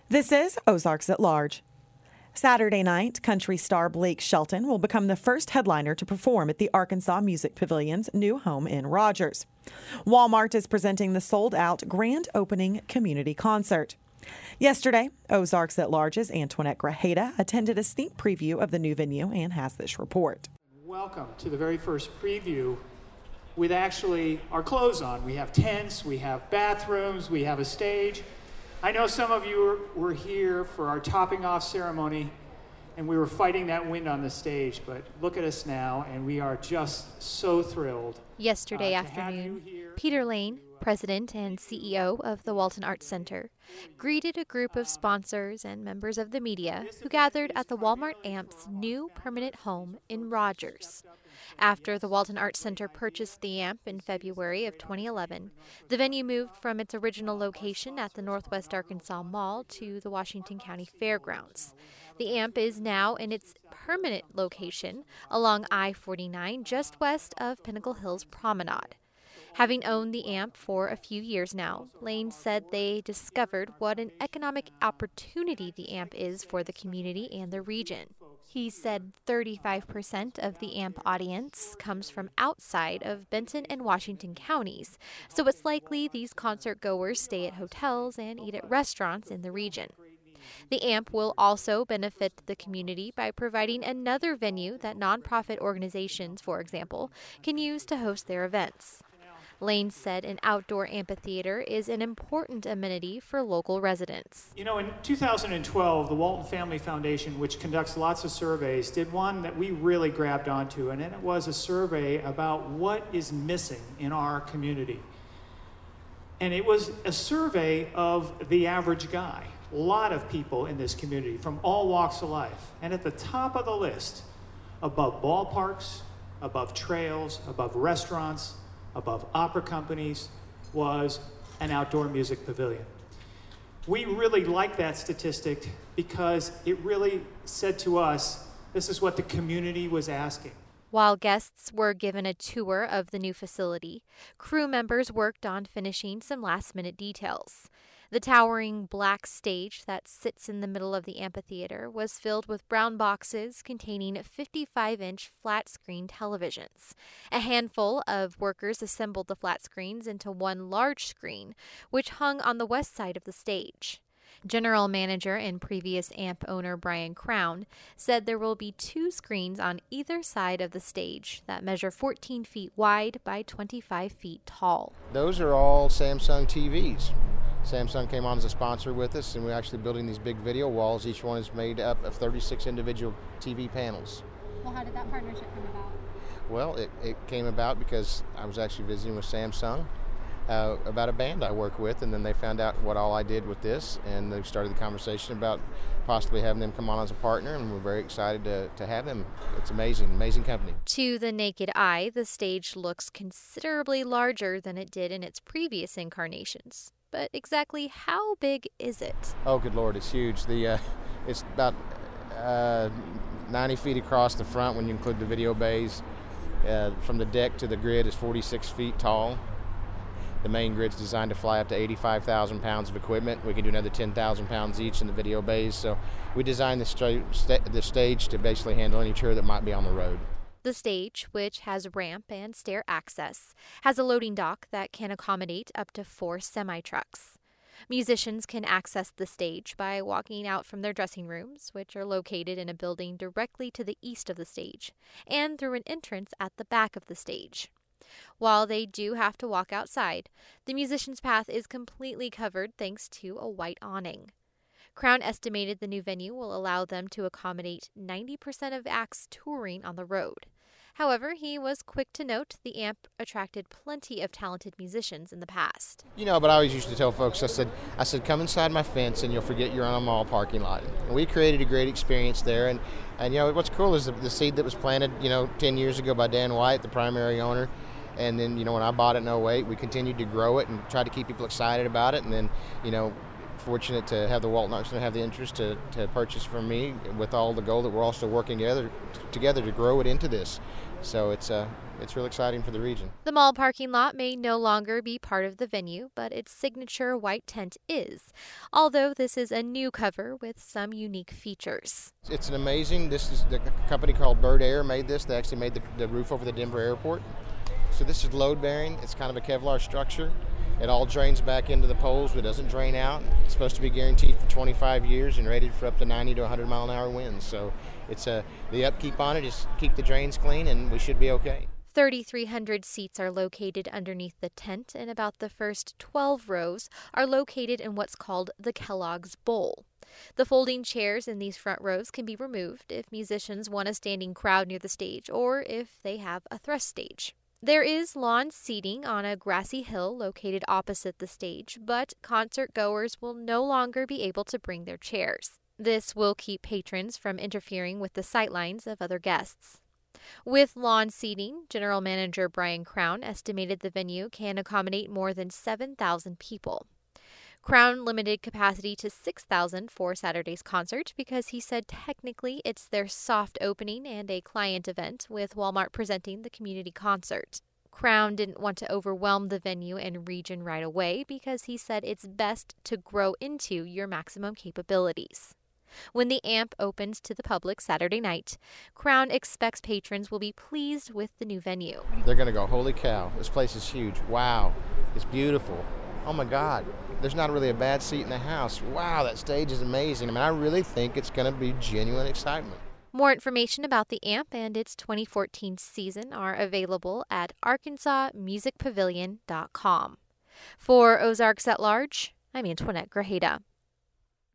This is Ozarks at Large. Saturday night, country star Blake Shelton will become the first headliner to perform at the Arkansas Music Pavilion's new home in Rogers. Walmart is presenting the sold-out grand opening community concert. Yesterday, Ozarks at Large's Antoinette Grajeda attended a sneak preview of the new venue and has this report. Welcome to the very first preview with actually our clothes on. We have tents, we have bathrooms, we have a stage. I know some of you were here for our topping off ceremony and we were fighting that wind on the stage, but look at us now and we are just so thrilled. Yesterday afternoon, Peter Lane, president and CEO of the Walton Arts Center, greeted a group of sponsors and members of the media who gathered at the Walmart Amp's new permanent home in Rogers. After the Walton Arts Center purchased the Amp in February of 2011, the venue moved from its original location at the Northwest Arkansas Mall to the Washington County Fairgrounds. The Amp is now in its permanent location along I-49 just west of Pinnacle Hills Promenade. Having owned the Amp for a few years now, Lane said they discovered what an economic opportunity the Amp is for the community and the region. He said 35% of the Amp audience comes from outside of Benton and Washington counties, so it's likely these concert goers stay at hotels and eat at restaurants in the region. The Amp will also benefit the community by providing another venue that nonprofit organizations, for example, can use to host their events. Lane said an outdoor amphitheater is an important amenity for local residents. You know, in 2012, the Walton Family Foundation, which conducts lots of surveys, did one that we really grabbed onto, and it was a survey about what is missing in our community. And it was a survey of the average guy. A lot of people in this community from all walks of life. And at the top of the list, above ballparks, above trails, above restaurants, above opera companies, was an outdoor music pavilion. We really like that statistic because it really said to us, this is what the community was asking. While guests were given a tour of the new facility, crew members worked on finishing some last-minute details. The towering black stage that sits in the middle of the amphitheater was filled with brown boxes containing 55-inch flat-screen televisions. A handful of workers assembled the flat screens into one large screen, which hung on the west side of the stage. General manager and previous Amp owner Brian Crown said there will be 2 screens on either side of the stage that measure 14 feet wide by 25 feet tall. Those are all Samsung TVs. Samsung came on as a sponsor with us, and we're actually building these big video walls. Each one is made up of 36 individual TV panels. Well, how did that partnership come about? Well, it came about because I was actually visiting with Samsung about a band I work with, and then they found out what all I did with this, and they started the conversation about possibly having them come on as a partner, and we're very excited to have them. It's amazing company. To the naked eye, the stage looks considerably larger than it did in its previous incarnations. But exactly how big is it? Oh, good Lord, it's huge. It's about 90 feet across the front when you include the video bays. From the deck to the grid is 46 feet tall. The main grid's designed to fly up to 85,000 pounds of equipment. We can do another 10,000 pounds each in the video bays. So we designed the stage to basically handle any tour that might be on the road. The stage, which has ramp and stair access, has a loading dock that can accommodate up to 4 semi-trucks. Musicians can access the stage by walking out from their dressing rooms, which are located in a building directly to the east of the stage, and through an entrance at the back of the stage. While they do have to walk outside, the musician's path is completely covered thanks to a white awning. Crown estimated the new venue will allow them to accommodate 90% of acts touring on the road. However, he was quick to note the Amp attracted plenty of talented musicians in the past. You know, but I always used to tell folks, I said, come inside my fence and you'll forget you're on a mall parking lot. And we created a great experience there. And you know, what's cool is the seed that was planted, 10 years ago by Dan White, the primary owner. And then, when I bought it in 2008, we continued to grow it and try to keep people excited about it. And then, fortunate to have the Walton Arts Center have the interest to purchase from me, with all the goal that we're also working together to grow it into this. So it's really exciting for the region. The mall parking lot may no longer be part of the venue, but its signature white tent is, although this is a new cover with some unique features. It's this is the company called Bird Air made this. They actually made the roof over the Denver airport. So this is load bearing. It's kind of a Kevlar structure. It all drains back into the poles, but doesn't drain out. It's supposed to be guaranteed for 25 years and rated for up to 90 to 100 mile an hour winds. So it's the upkeep on it is keep the drains clean, and we should be okay. 3,300 seats are located underneath the tent, and about the first 12 rows are located in what's called the Kellogg's Bowl. The folding chairs in these front rows can be removed if musicians want a standing crowd near the stage or if they have a thrust stage. There is lawn seating on a grassy hill located opposite the stage, but concert goers will no longer be able to bring their chairs. This will keep patrons from interfering with the sightlines of other guests. With lawn seating, General Manager Brian Crown estimated the venue can accommodate more than 7,000 people. Crown limited capacity to 6,000 for Saturday's concert because he said technically it's their soft opening and a client event, with Walmart presenting the community concert. Crown didn't want to overwhelm the venue and region right away because he said it's best to grow into your maximum capabilities. When the AMP opens to the public Saturday night, Crown expects patrons will be pleased with the new venue. They're going to go, holy cow, this place is huge. Wow, it's beautiful. Oh my God, there's not really a bad seat in the house. Wow, that stage is amazing. I mean, I really think it's going to be genuine excitement. More information about the AMP and its 2014 season are available at arkansasmusicpavilion.com. For Ozarks at Large, I'm Antoinette Grajeda.